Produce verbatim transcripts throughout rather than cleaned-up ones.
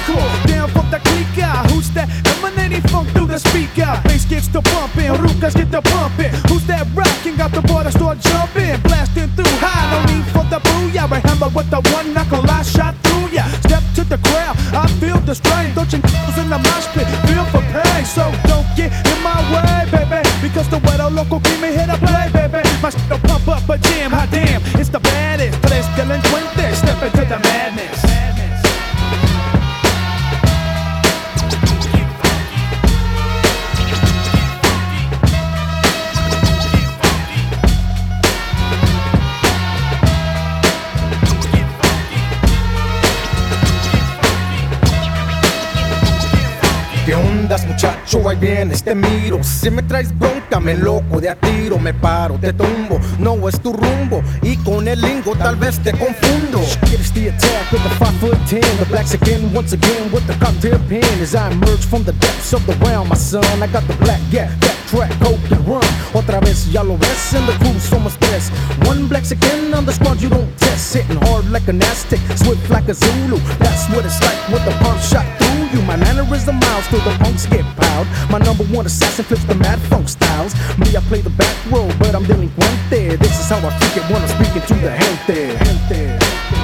hardcore. Down from the clique, who's that emanating funk through the speaker? Bass gets to pumping, Rukas get to pumping. Who's that rocking? Got the boy to start jumping, blasting through high. No need for the booyah. I hammer with the one knuckle I shot through ya. Step to the crowd, I feel the strain. Don't you in the mosh pit, feel for pain. So don't get in my way, baby, because the weather local keep me here to play, baby. My shit will pump up a jam, hot damn, it's the baddest. Tres delincuentes, step into the madness. ¿Qué ondas, muchacho? Ahí vienes, te miro. Si me traes bronca, me loco de a tiro. Me paro, te tumbo, no es tu rumbo. Y con el lingo tal vez te confundo. It's the attack of the five foot ten. The blacks again, once again with the cocktail pen. As I emerge from the depths of the realm, my son, I got the black gap, that track, hope and run. Otra vez, ya lo ves, in the crew somos tres. One blacks again on the squad you don't test. Hitting hard like an Aztec, swift like a Zulu. That's what it's like with the pump shot through you. My mannerism miles till the punks get piled. My number one assassin flips the mad funk styles. Me, I play the back row, but I'm delinquente. This is how I freak it when I'm speaking to the gente. gente.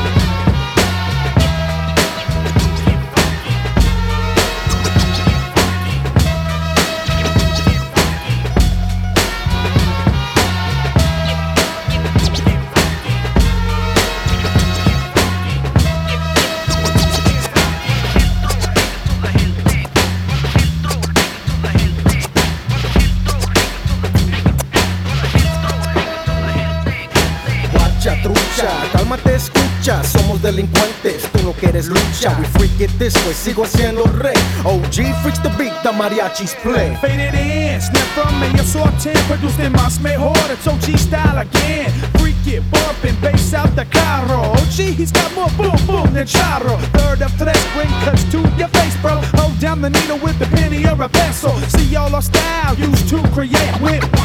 Trucha, cálmate, escucha, somos delincuentes, tú no quieres lucha. We freak it this way, sigo siendo rey. O G freaks the beat, the mariachis play. Faded in, snap from me, assorted, produced en más mejores, O G style again. Freak it, bumping, bass out the carro. O G, he's got more boom boom than charro. Third of tres, bring cuts to your face, bro. Hold down the needle with the penny or a pencil. See all our style used to create with